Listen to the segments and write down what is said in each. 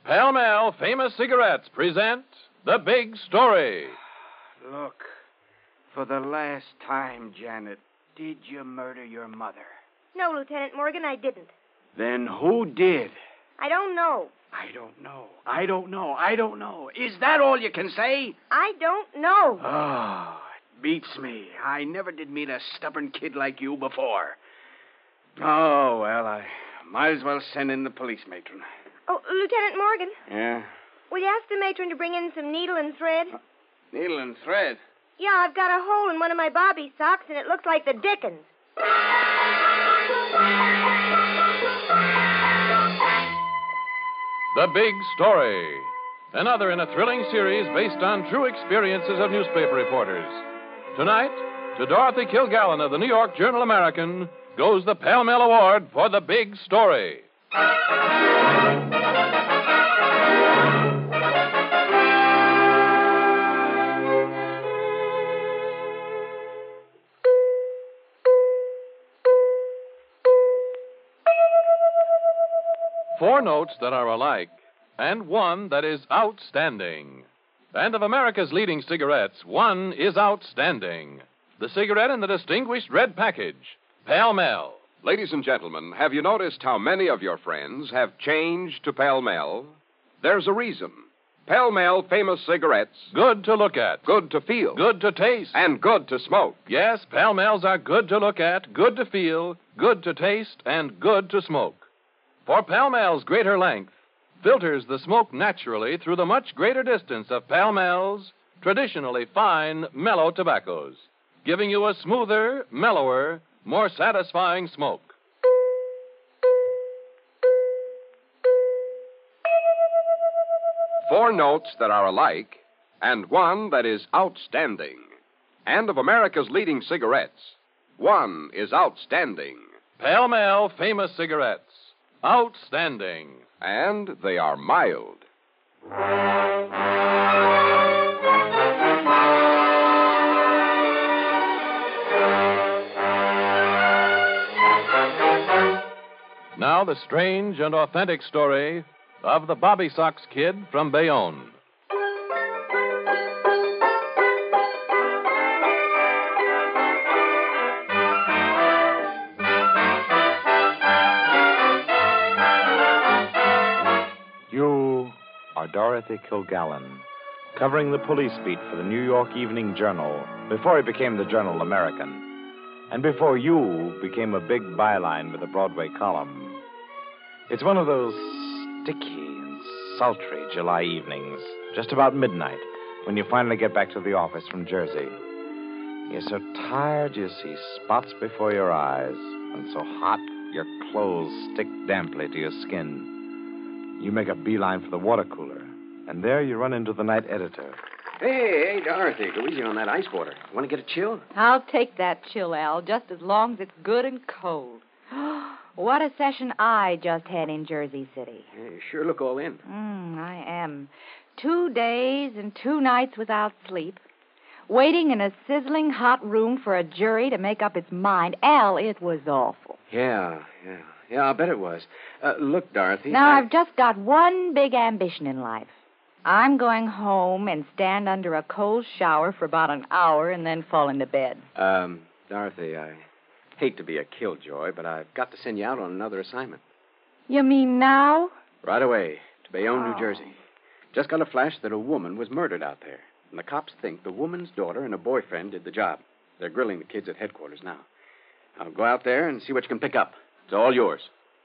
Pall Mall Famous Cigarettes present The Big Story. Look, for the last time, Janet, did you murder your mother? No, Lieutenant Morgan, I didn't. Then who did? I don't know. I don't know. Is that all you can say? I don't know. Oh, it beats me. I never did meet a stubborn kid like you before. Oh, well, I might as well send in the police matron. Oh, Lieutenant Morgan, Yeah? will you ask the matron to bring in some needle and thread? Needle and thread. Yeah, I've got a hole in one of my bobby socks, and it looks like the dickens. The Big Story. Another in a thrilling series based on true experiences of newspaper reporters. Tonight, to Dorothy Kilgallen of the New York Journal-American goes the Pall Mall Award for The Big Story. Four notes that are alike, and one that is outstanding. And of America's leading cigarettes, one is outstanding. The cigarette in the distinguished red package, Pall Mall. Ladies and gentlemen, have you noticed how many of your friends have changed to Pall Mall? There's a reason. Pall Mall Famous Cigarettes. Good to look at. Good to feel. Good to taste. And good to smoke. Yes, Pall Malls are good to look at, good to feel, good to taste, and good to smoke. For Pall Mall's greater length filters the smoke naturally through the much greater distance of Pall Mall's traditionally fine, mellow tobaccos, giving you a smoother, mellower, more satisfying smoke. Four notes that are alike, and one that is outstanding. And of America's leading cigarettes, one is outstanding. Pall Mall Famous Cigarettes. Outstanding. And they are mild. Now the strange and authentic story of the Bobby Sox Kid from Bayonne. You are Dorothy Kilgallen, covering the police beat for the New York Evening Journal before it became the Journal-American, and before you became a big byline with a Broadway column. It's one of those sticky and sultry July evenings, just about midnight, when you finally get back to the office from Jersey. You're so tired you see spots before your eyes, and so hot your clothes stick damply to your skin. You make a beeline for the water cooler, and there you run into the night editor. Hey, Dorothy, go easy on that ice water. Want to get a chill? I'll take that chill, Al, just as long as it's good and cold. What a session I just had in Jersey City. Yeah, you sure look all in. I am. 2 days and 2 nights without sleep. Waiting in a sizzling hot room for a jury to make up its mind. Al, it was awful. Yeah, I'll bet it was. Look, Dorothy. Now, I've just got one big ambition in life. I'm going home and stand under a cold shower for about an hour and then fall into bed. Dorothy, I hate to be a killjoy, but I've got to send you out on another assignment. You mean now? Right away, to Bayonne, New Jersey. Just got a flash that a woman was murdered out there. And the cops think the woman's daughter and her boyfriend did the job. They're grilling the kids at headquarters now. I'll go out there and see what you can pick up. It's all yours.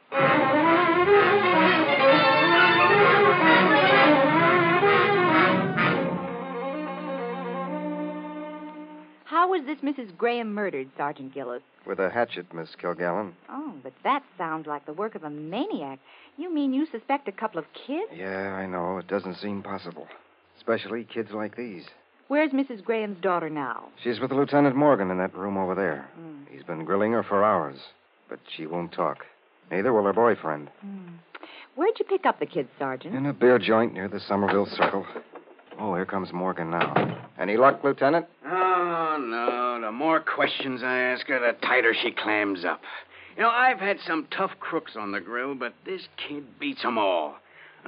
How was this Mrs. Graham murdered, Sergeant Gillis? With a hatchet, Miss Kilgallen. Oh, but that sounds like the work of a maniac. You mean you suspect a couple of kids? Yeah, I know. It doesn't seem possible. Especially kids like these. Where's Mrs. Graham's daughter now? She's with Lieutenant Morgan in that room over there. He's been grilling her for hours, but she won't talk. Neither will her boyfriend. Where'd you pick up the kids, Sergeant? In a beer joint near the Somerville Circle. Oh, here comes Morgan now. Any luck, Lieutenant? Oh, no. The more questions I ask her, the tighter she clams up. You know, I've had some tough crooks on the grill, but this kid beats them all.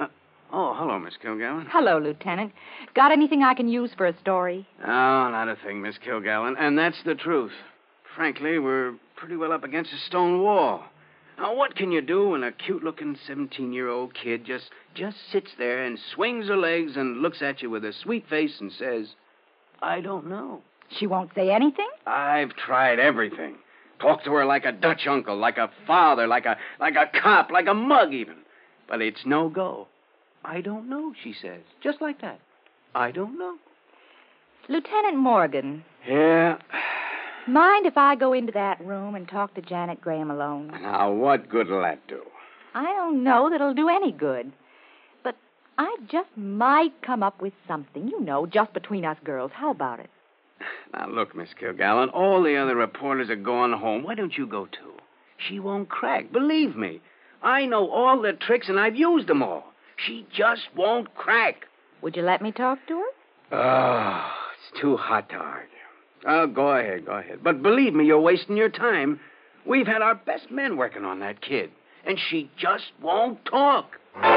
Oh, hello, Miss Kilgallen. Hello, Lieutenant. Got anything I can use for a story? Oh, not a thing, Miss Kilgallen. And that's the truth. Frankly, we're pretty well up against a stone wall. Now, what can you do when a cute-looking 17-year-old kid just sits there and swings her legs and looks at you with a sweet face and says, I don't know. She won't say anything? I've tried everything. Talked to her like a Dutch uncle, like a father, like a cop, like a mug even. But it's no go. I don't know, she says. Just like that. I don't know. Lieutenant Morgan. Yeah? Mind if I go into that room and talk to Janet Graham alone? Now, what good'll that do? I don't know that it'll do any good. But I just might come up with something, just between us girls. How about it? Now, look, Miss Kilgallen, all the other reporters are going home. Why don't you go, too? She won't crack. Believe me. I know all the tricks, and I've used them all. She just won't crack. Would you let me talk to her? Oh, it's too hot to argue. Oh, go ahead. But believe me, you're wasting your time. We've had our best men working on that kid, and she just won't talk.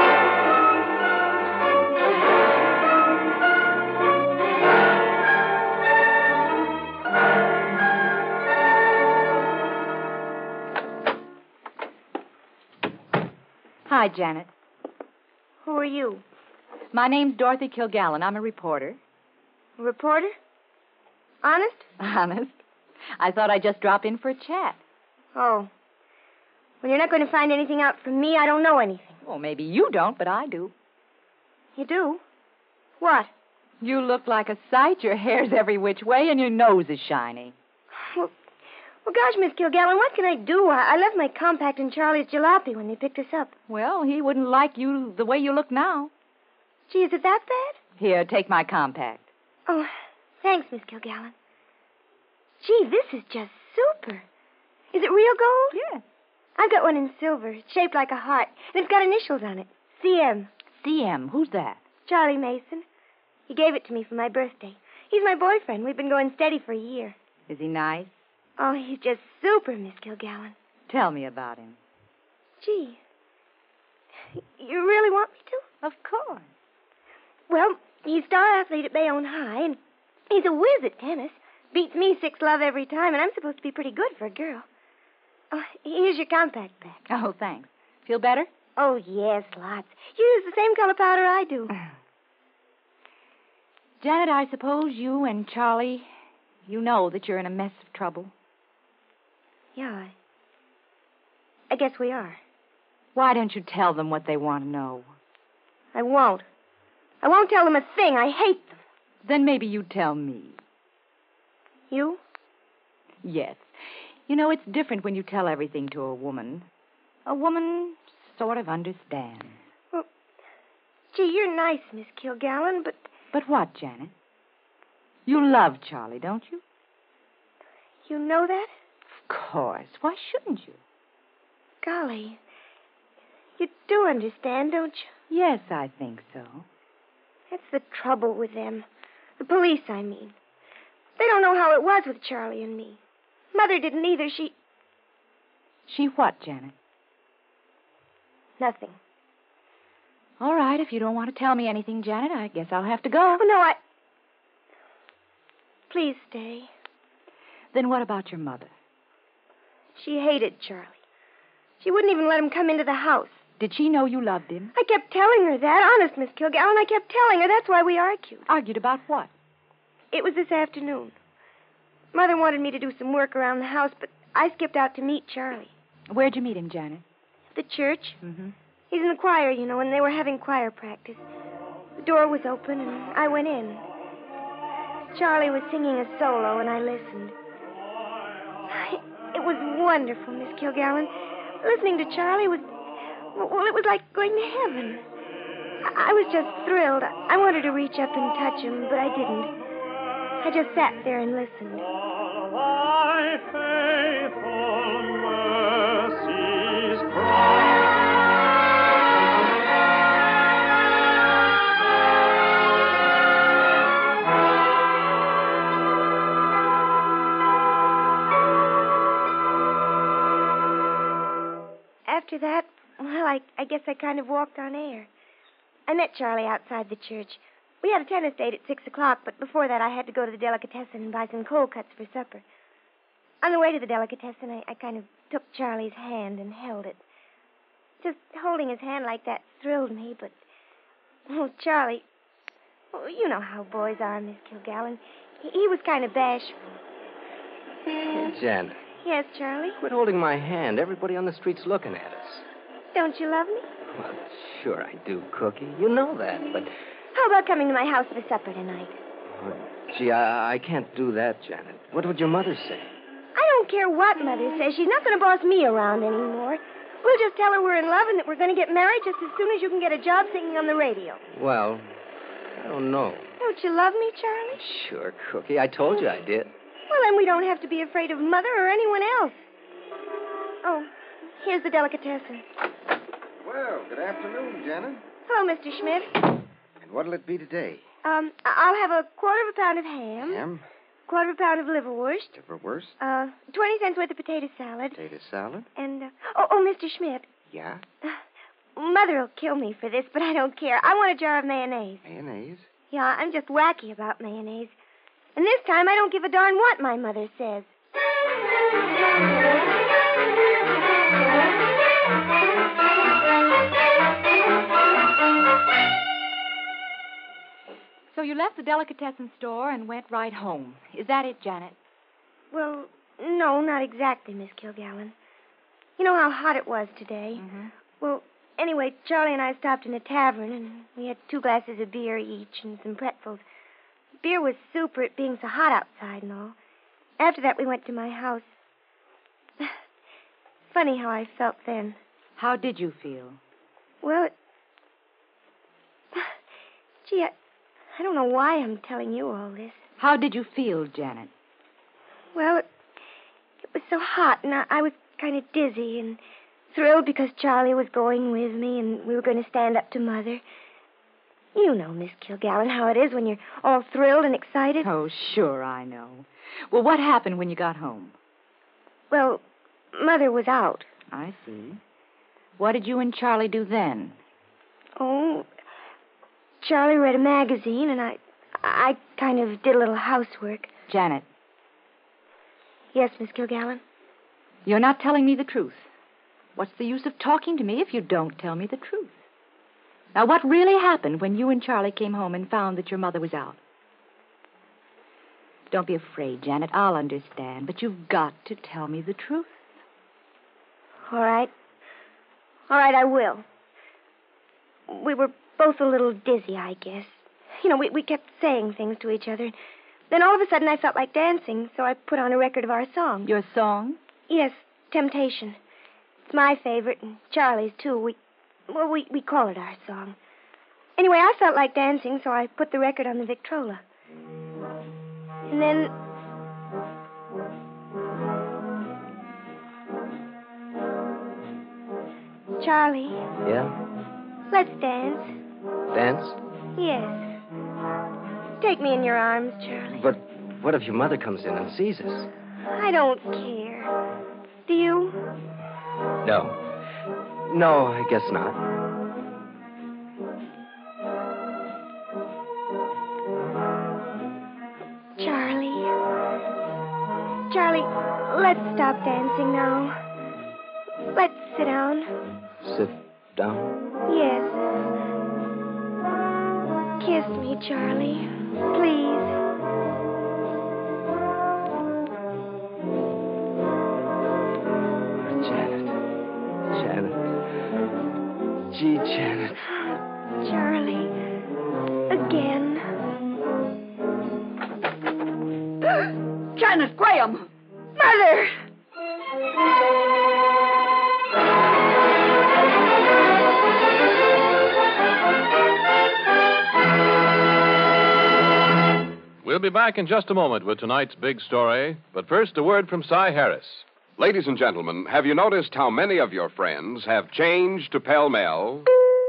Hi, Janet. Who are you? My name's Dorothy Kilgallen. I'm a reporter. A reporter? Honest? Honest. I thought I'd just drop in for a chat. Oh. Well, you're not going to find anything out from me. I don't know anything. Well, maybe you don't, but I do. You do? What? You look like a sight. Your hair's every which way, and your nose is shiny. Well, gosh, Miss Kilgallen, what can I do? I left my compact in Charlie's jalopy when they picked us up. Well, he wouldn't like you the way you look now. Gee, is it that bad? Here, take my compact. Oh, thanks, Miss Kilgallen. Gee, this is just super. Is it real gold? Yeah. I've got one in silver. It's shaped like a heart, and it's got initials on it. CM. CM, who's that? Charlie Mason. He gave it to me for my birthday. He's my boyfriend. We've been going steady for a year. Is he nice? Oh, he's just super, Miss Kilgallen. Tell me about him. Gee. You really want me to? Of course. Well, he's star athlete at Bayonne High, and he's a whiz at tennis. Beats me 6-love every time, and I'm supposed to be pretty good for a girl. Oh, here's your compact back. Oh, thanks. Feel better? Oh, yes, lots. You use the same color powder I do. Janet, I suppose you and Charlie, you know that you're in a mess of trouble. Yeah, I guess we are. Why don't you tell them what they want to know? I won't. I won't tell them a thing. I hate them. Then maybe you tell me. You? Yes. It's different when you tell everything to a woman. A woman sort of understands. Well, gee, you're nice, Miss Kilgallen, but... But what, Janet? You love Charlie, don't you? You know that? Of course. Why shouldn't you? Golly. You do understand, don't you? Yes, I think so. That's the trouble with them. The police, I mean. They don't know how it was with Charlie and me. Mother didn't either. She what, Janet? Nothing. All right, if you don't want to tell me anything, Janet, I guess I'll have to go. Oh, no, Please stay. Then what about your mother? She hated Charlie. She wouldn't even let him come into the house. Did she know you loved him? I kept telling her that. Honest, Miss Kilgallen, I kept telling her. That's why we argued. Argued about what? It was this afternoon. Mother wanted me to do some work around the house, but I skipped out to meet Charlie. Where'd you meet him, Janet? The church. Mm-hmm. He's in the choir, and they were having choir practice. The door was open, and I went in. Charlie was singing a solo, and I listened. It was wonderful, Miss Kilgallen. Listening to Charlie was... Well, it was like going to heaven. I was just thrilled. I wanted to reach up and touch him, but I didn't. I just sat there and listened. Thy faithful mercies bright. After that, well, I guess I kind of walked on air. I met Charlie outside the church. We had a tennis date at 6 o'clock, but before that I had to go to the delicatessen and buy some cold cuts for supper. On the way to the delicatessen, I kind of took Charlie's hand and held it. Just holding his hand like that thrilled me, but... Oh, Charlie... Oh, you know how boys are, Miss Kilgallen. He was kind of bashful. Hey, Jan, Yes, Charlie? quit holding my hand. Everybody on the street's looking at us. Don't you love me? Well, sure I do, Cookie. You know that, but... How about coming to my house for supper tonight? Oh, gee, I can't do that, Janet. What would your mother say? I don't care what Mother says. She's not going to boss me around anymore. We'll just tell her we're in love and that we're going to get married just as soon as you can get a job singing on the radio. Well, I don't know. Don't you love me, Charlie? Sure, Cookie. I told you I did. Well, then we don't have to be afraid of Mother or anyone else. Oh, here's the delicatessen. Well, good afternoon, Janet. Hello, Mr. Schmidt. And what'll it be today? I'll have a quarter of a pound of ham. Ham? Quarter of a pound of liverwurst. Liverwurst? 20 cents worth of potato salad. Potato salad? And, oh, Mr. Schmidt. Yeah? Mother will kill me for this, but I don't care. I want a jar of mayonnaise. Mayonnaise? Yeah, I'm just wacky about mayonnaise. And this time I don't give a darn what my mother says. So you left the delicatessen store and went right home. Is that it, Janet? Well, no, not exactly, Miss Kilgallen. You know how hot it was today? Mm-hmm. Well, anyway, Charlie and I stopped in a tavern, and we had 2 glasses of beer each and some pretzels. Beer was super, it being so hot outside and all. After that, we went to my house. Funny how I felt then. How did you feel? Well, gee, I don't know why I'm telling you all this. How did you feel, Janet? Well, it was so hot, and I was kind of dizzy and thrilled because Charlie was going with me, and we were going to stand up to Mother. You know, Miss Kilgallen, how it is when you're all thrilled and excited. Oh, sure, I know. Well, what happened when you got home? Well, Mother was out. I see. What did you and Charlie do then? Oh, Charlie read a magazine, and I kind of did a little housework. Janet. Yes, Miss Kilgallen? You're not telling me the truth. What's the use of talking to me if you don't tell me the truth? Now, what really happened when you and Charlie came home and found that your mother was out? Don't be afraid, Janet. I'll understand. But you've got to tell me the truth. All right. All right, I will. We were both a little dizzy, I guess. You know, we kept saying things to each other. Then all of a sudden I felt like dancing, so I put on a record of our song. Your song? Yes, Temptation. It's my favorite, and Charlie's, too. We call it our song. Anyway, I felt like dancing, so I put the record on the Victrola. And then... Charlie. Yeah? Let's dance. Dance? Yes. Take me in your arms, Charlie. But what if your mother comes in and sees us? I don't care. Do you? No. No, I guess not. Charlie, let's stop dancing now. Let's sit down. Sit down? Yes. Kiss me, Charlie. Please. Janet. Gee, Janet. Charlie. Again. Janet Graham! Mother! We'll be back in just a moment with tonight's big story, but first a word from Cy Harris. Ladies and gentlemen, have you noticed how many of your friends have changed to pell-mell?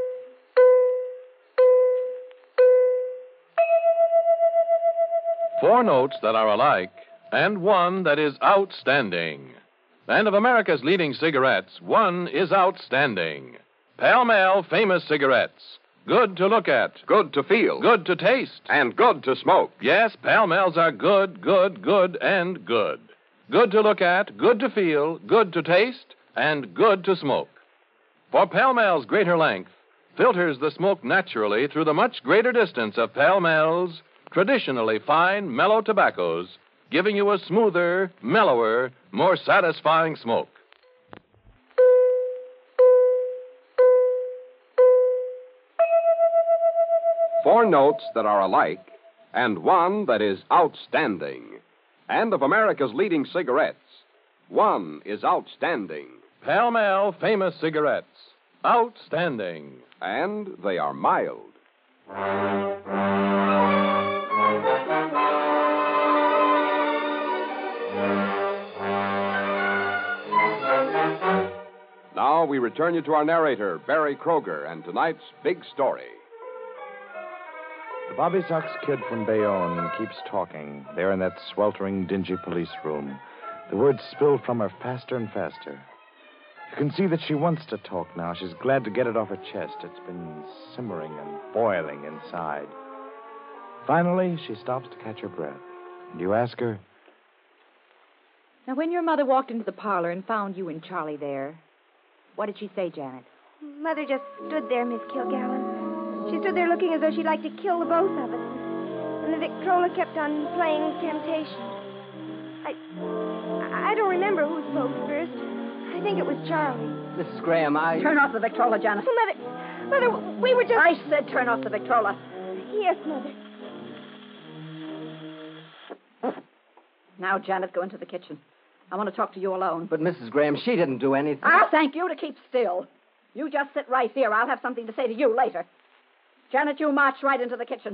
Four notes that are alike, and one that is outstanding. And of America's leading cigarettes, one is outstanding. Pall Mall Famous Cigarettes. Good to look at. Good to feel. Good to taste. And good to smoke. Yes, Pall Malls are good, good, good, and good. Good to look at, good to feel, good to taste, and good to smoke. For Pall Malls Greater Length filters the smoke naturally through the much greater distance of Pall Malls' traditionally fine, mellow tobaccos, giving you a smoother, mellower, more satisfying smoke. Four notes that are alike, and one that is outstanding. And of America's leading cigarettes, one is outstanding. Pall Mall Famous Cigarettes. Outstanding. And they are mild. Now we return you to our narrator, Barry Kroger, and tonight's big story. The Bobby Sox kid from Bayonne keeps talking. There in that sweltering, dingy police room. The words spill from her faster and faster. You can see that she wants to talk now. She's glad to get it off her chest. It's been simmering and boiling inside. Finally, she stops to catch her breath. And you ask her, Now, when your mother walked into the parlor and found you and Charlie there, what did she say, Janet? Mother just stood there, Miss Kilgallen. She stood there looking as though she'd like to kill the both of us. And the Victrola kept on playing Temptation. I don't remember who spoke first. I think it was Charlie. Mrs. Graham, Turn off the Victrola, Janet. Mother, we were just... I said turn off the Victrola. Yes, Mother. Now, Janet, go into the kitchen. I want to talk to you alone. But Mrs. Graham, she didn't do anything. I'll thank you to keep still. You just sit right here. I'll have something to say to you later. Janet, you march right into the kitchen.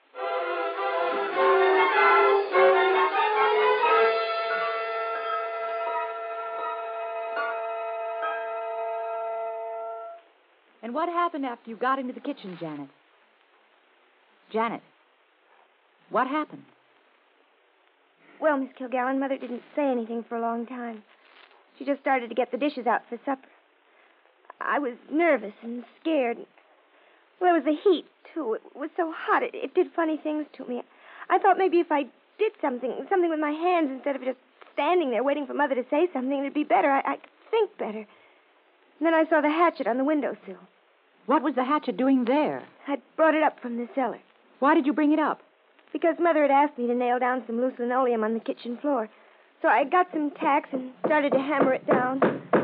And what happened after you got into the kitchen, Janet? Janet, what happened? Well, Miss Kilgallen, Mother didn't say anything for a long time. She just started to get the dishes out for supper. I was nervous and scared. Well, there was the heat, too. It was so hot. It did funny things to me. I thought maybe if I did something with my hands instead of just standing there waiting for Mother to say something, it'd be better. I could think better. And then I saw the hatchet on the windowsill. What was the hatchet doing there? I'd brought it up from the cellar. Why did you bring it up? Because Mother had asked me to nail down some loose linoleum on the kitchen floor. So I got some tacks and started to hammer it down.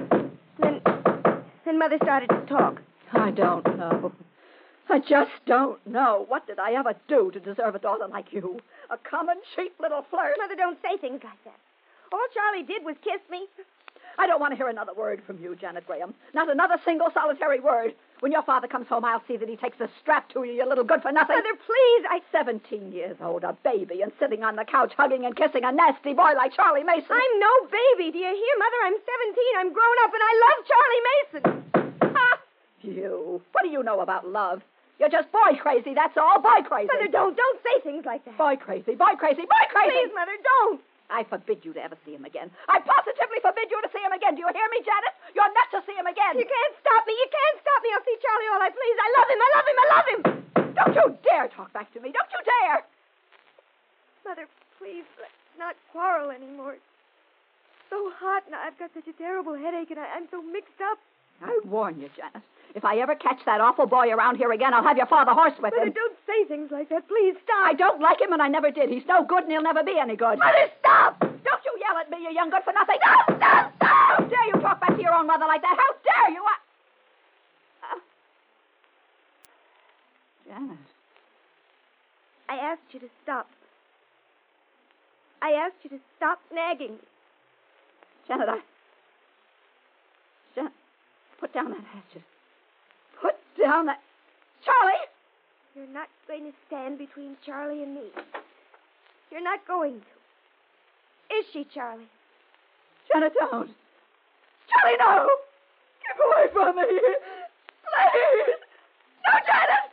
Then Mother started to talk. I don't know. I just don't know. What did I ever do to deserve a daughter like you? A common, cheap little flirt. Mother, don't say things like that. All Charlie did was kiss me. I don't want to hear another word from you, Janet Graham. Not another single solitary word. When your father comes home, I'll see that he takes the strap to you, you little good-for-nothing. Mother, please, 17 years old, a baby, and sitting on the couch hugging and kissing a nasty boy like Charlie Mason. I'm no baby. Do you hear, Mother? I'm 17. I'm grown up, and I love Charlie Mason. Ha! You. What do you know about love? You're just boy crazy, that's all. Boy crazy. Mother, don't say things like that. Boy crazy, boy crazy, boy crazy. Please, Mother, don't. I forbid you to ever see him again. I positively forbid you to see him again. Do you hear me, Janet? You're not to see him again. You can't stop me. You can't stop me. I'll see Charlie all I please. I love him. I love him. I love him. Don't you dare talk back to me. Don't you dare. Mother, please, let's not quarrel anymore. It's so hot, and I've got such a terrible headache, and I'm so mixed up. I warn you, Janet. If I ever catch that awful boy around here again, I'll have your father horse with him. Mother, don't say things like that. Please, stop. I don't like him, and I never did. He's no good, and he'll never be any good. Mother, stop! Don't you yell at me, you young good-for-nothing. No, stop! How dare you talk back to your own mother like that? How dare you? Janet. I asked you to stop. I asked you to stop nagging. Janet, Janet, put down that hatchet. Put down that... Charlie! You're not going to stand between Charlie and me. You're not going to. Is she, Charlie? Janet, don't. Charlie, no! Keep away from me! Please! No, Janet!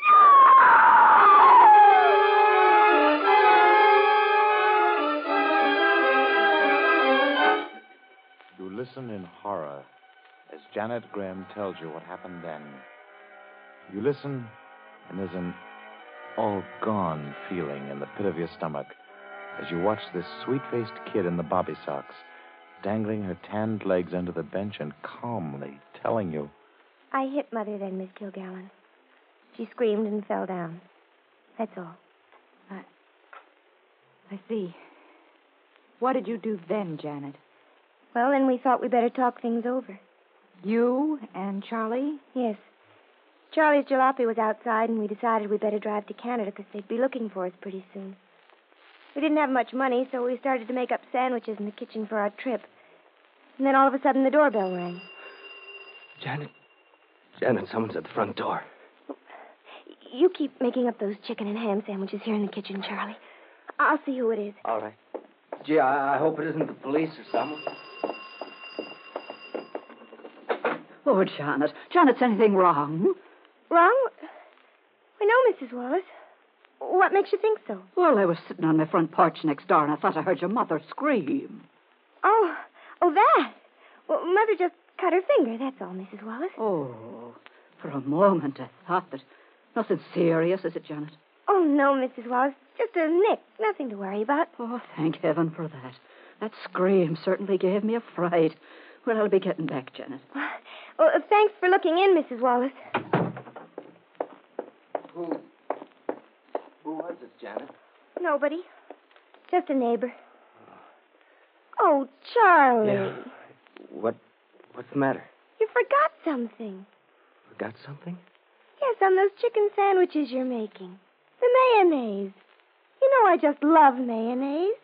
No! You listen in horror as Janet Graham tells you what happened then. You listen, and there's an all-gone feeling in the pit of your stomach as you watch this sweet-faced kid in the bobby socks dangling her tanned legs under the bench and calmly telling you, I hit Mother then, Miss Kilgallen. She screamed and fell down. That's all. I see. What did you do then, Janet? Well, then we thought we better talk things over. You and Charlie? Yes. Charlie's jalopy was outside, and we decided we'd better drive to Canada because they'd be looking for us pretty soon. We didn't have much money, so we started to make up sandwiches in the kitchen for our trip. And then all of a sudden the doorbell rang. Janet, someone's at the front door. You keep making up those chicken and ham sandwiches here in the kitchen, Charlie. I'll see who it is. All right. Gee, I hope it isn't the police or someone. Oh, Janet. Janet's anything wrong? Wrong? Why, no, Mrs. Wallace. What makes you think so? Well, I was sitting on my front porch next door, and I thought I heard your mother scream. Oh, that. Well, Mother just cut her finger, that's all, Mrs. Wallace. Oh, for a moment I thought that... Nothing serious, is it, Janet? Oh, no, Mrs. Wallace. Just a nick. Nothing to worry about. Oh, thank heaven for that. That scream certainly gave me a fright. Well, I'll be getting back, Janet. Well, thanks for looking in, Mrs. Wallace. Who was it, Janet? Nobody. Just a neighbor. Oh, Charlie. Yeah. What's the matter? You forgot something. Forgot something? Yes, on those chicken sandwiches you're making. The mayonnaise. You know I just love mayonnaise.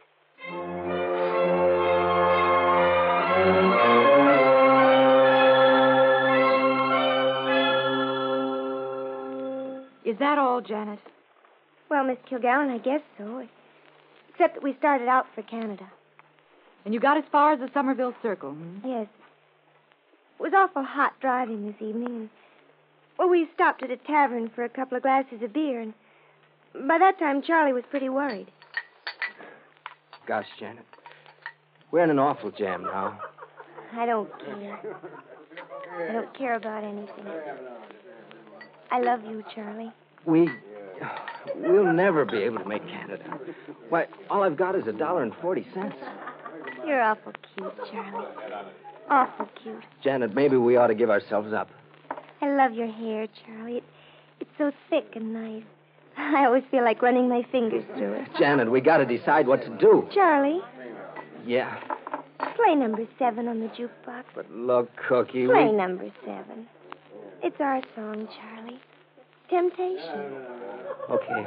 Is that all, Janet? Well, Miss Kilgallen, I guess so. Except that we started out for Canada. And you got as far as the Somerville Circle, Yes. It was awful hot driving this evening, and... Well, we stopped at a tavern for a couple of glasses of beer, and by that time, Charlie was pretty worried. Gosh, Janet. We're in an awful jam now. I don't care. I don't care about anything. I love you, Charlie. We'll never be able to make Canada. Why, all I've got is $1.40. You're awful cute, Charlie. Awful cute. Janet, maybe we ought to give ourselves up. I love your hair, Charlie. It's so thick and nice. I always feel like running my fingers through it. Janet, we got to decide what to do. Charlie, Yeah. play number 7 on the jukebox. But look, Cookie, Play number 7. It's our song, Charlie. Temptation. Okay.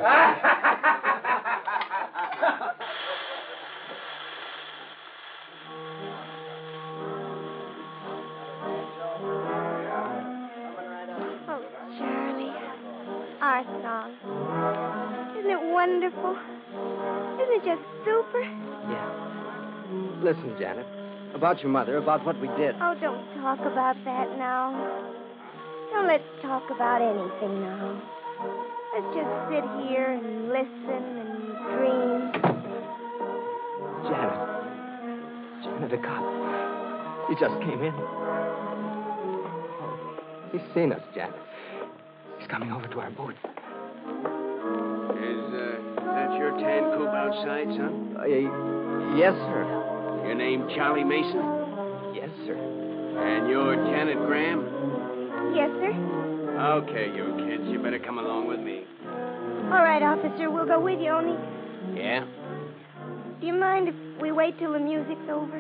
Oh, Charlie. Our song. Isn't it wonderful? Isn't it just super? Yeah. Listen, Janet. About your mother, about what we did. Oh, don't talk about that now. Don't let's talk about anything now. Let's just sit here and listen and dream. Janet, a cop. He just came in. He's seen us, Janet. He's coming over to our booth. Is that your tan coupe outside, son? Yes, sir. Your name Charlie Mason? Yes, sir. And you're Janet Graham? Yes, sir. Okay, you kids, you better come along with me. All right, officer, we'll go with you, only... Yeah? Do you mind if we wait till the music's over?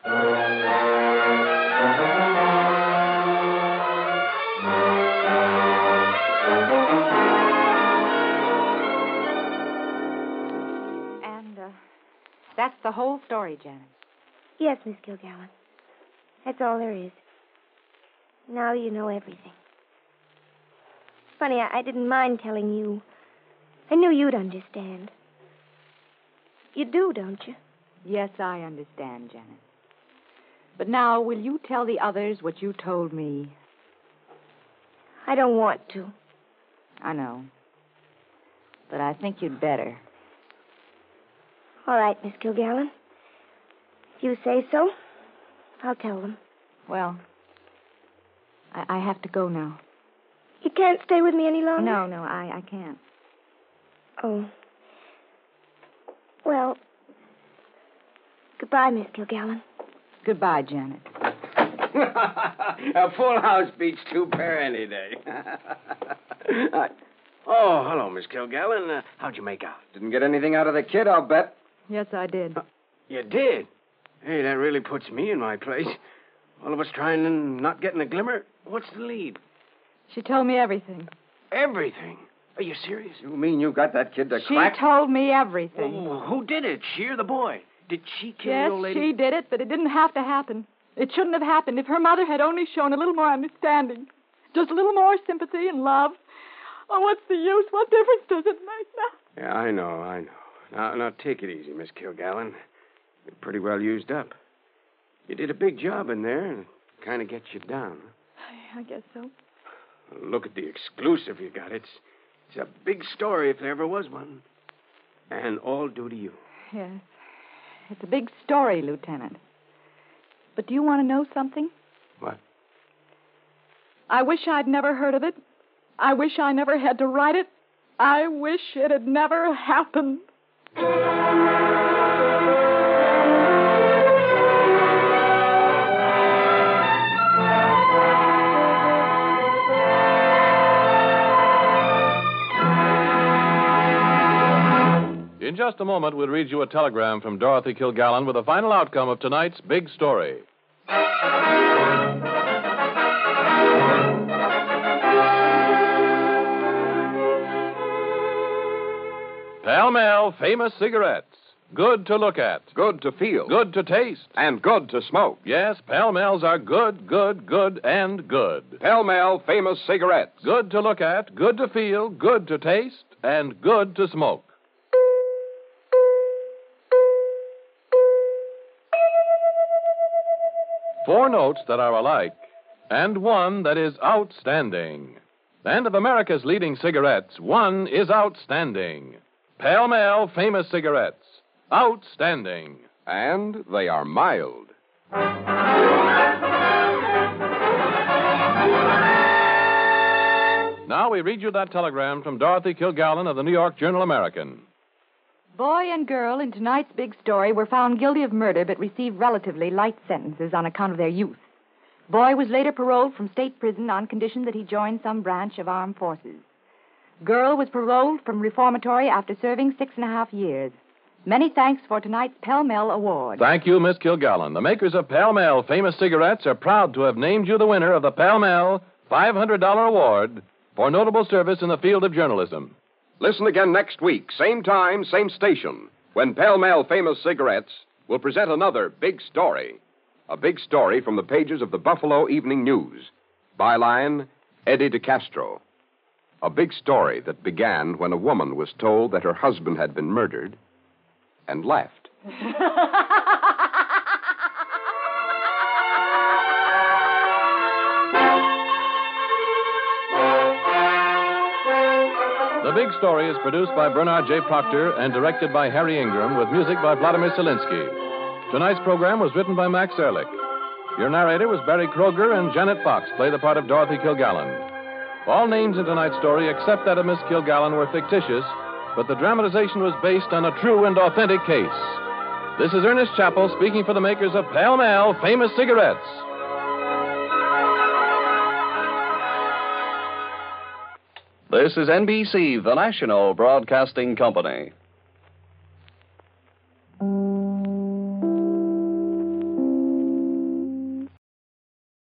And that's the whole story, Janet. Yes, Miss Kilgallen. That's all there is. Now you know everything. Funny, I didn't mind telling you. I knew you'd understand. You do, don't you? Yes, I understand, Janet. But now, will you tell the others what you told me? I don't want to. I know. But I think you'd better. All right, Miss Kilgallen. If you say so, I'll tell them. Well, I have to go now. You can't stay with me any longer? No, I can't. Oh. Well, goodbye, Miss Kilgallen. Goodbye, Janet. A full house beats two pair any day. Oh, hello, Miss Kilgallen. How'd you make out? Didn't get anything out of the kid, I'll bet. Yes, I did. You did? Hey, that really puts me in my place. All of us trying and not getting a glimmer. What's the lead? She told me everything. Everything? Are you serious? You mean you got that kid to She crack? told me everything. Oh, who did it? She or the boy? Did she kill the old Yes, lady? she did it, but it didn't have to happen. It shouldn't have happened if her mother had only shown a little more understanding. Just a little more sympathy and love. Oh, what's the use? What difference does it make now? Yeah, I know. Now take it easy, Miss Kilgallen. You're pretty well used up. You did a big job in there, and it kind of gets you down. I guess so. Look at the exclusive you got. It's a big story if there ever was one. And all due to you. Yes. It's a big story, Lieutenant. But do you want to know something? What? I wish I'd never heard of it. I wish I never had to write it. I wish it had never happened. In just a moment, we'll read you a telegram from Dorothy Kilgallen with the final outcome of tonight's big story. Pall Mall Famous Cigarettes. Good to look at. Good to feel. Good to taste. And good to smoke. Yes, Pall Malls are good, and good. Pall Mall Famous Cigarettes. Good to look at, good to feel, good to taste, and good to smoke. Four notes that are alike, and one that is outstanding. And of America's leading cigarettes, one is outstanding. Pall Mall Famous Cigarettes. Outstanding. And they are mild. Now we read you that telegram from Dorothy Kilgallen of the New York Journal-American. Boy and girl in tonight's big story were found guilty of murder but received relatively light sentences on account of their youth. Boy was later paroled from state prison on condition that he join some branch of armed forces. Girl was paroled from reformatory after serving 6.5 years. Many thanks for tonight's Pall Mall Award. Thank you, Miss Kilgallen. The makers of Pall Mall Famous Cigarettes are proud to have named you the winner of the Pall Mall $500 Award for notable service in the field of journalism. Listen again next week, same time, same station, when Pall Mall Famous Cigarettes will present another big story. A big story from the pages of the Buffalo Evening News. Byline, Eddie DeCastro. A big story that began when a woman was told that her husband had been murdered and left. The Big Story is produced by Bernard J. Proctor and directed by Harry Ingram with music by Vladimir Zelinsky. Tonight's program was written by Max Ehrlich. Your narrator was Barry Kroger, and Janet Fox played the part of Dorothy Kilgallen. All names in tonight's story except that of Miss Kilgallen were fictitious, but the dramatization was based on a true and authentic case. This is Ernest Chappell speaking for the makers of Pall Mall Famous Cigarettes. This is NBC, the national broadcasting company.